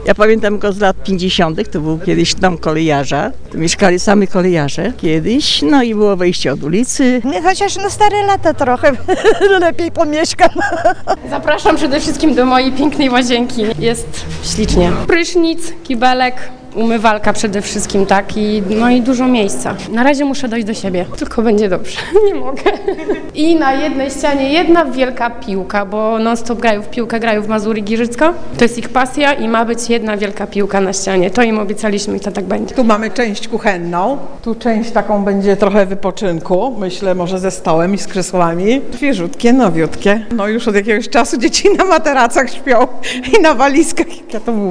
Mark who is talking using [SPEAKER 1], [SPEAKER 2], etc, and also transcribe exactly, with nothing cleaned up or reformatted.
[SPEAKER 1] Ja pamiętam go z lat pięćdziesiątych, to był kiedyś dom kolejarza. Tu mieszkali sami kolejarze kiedyś, no i było wejście od ulicy.
[SPEAKER 2] Chociaż na stare lata trochę lepiej pomieszkam.
[SPEAKER 3] Zapraszam przede wszystkim do mojej pięknej łazienki. Jest ślicznie. Prysznic, kibelek, umywalka przede wszystkim, tak? I, no i dużo miejsca. Na razie muszę dojść do siebie, tylko będzie dobrze. Nie mogę. I na jednej ścianie jedna wielka piłka, bo non-stop grają w piłkę, grają w Mazury Giżycko. To jest ich pasja i ma być jedna wielka piłka na ścianie. To im obiecaliśmy i to tak będzie.
[SPEAKER 4] Tu mamy część kuchenną, tu część taką będzie trochę wypoczynku, myślę może ze stołem i z krzesłami. Świeżutkie, nowiutkie. No już od jakiegoś czasu dzieci na materacach śpią i na walizkach, jak ja to mówię.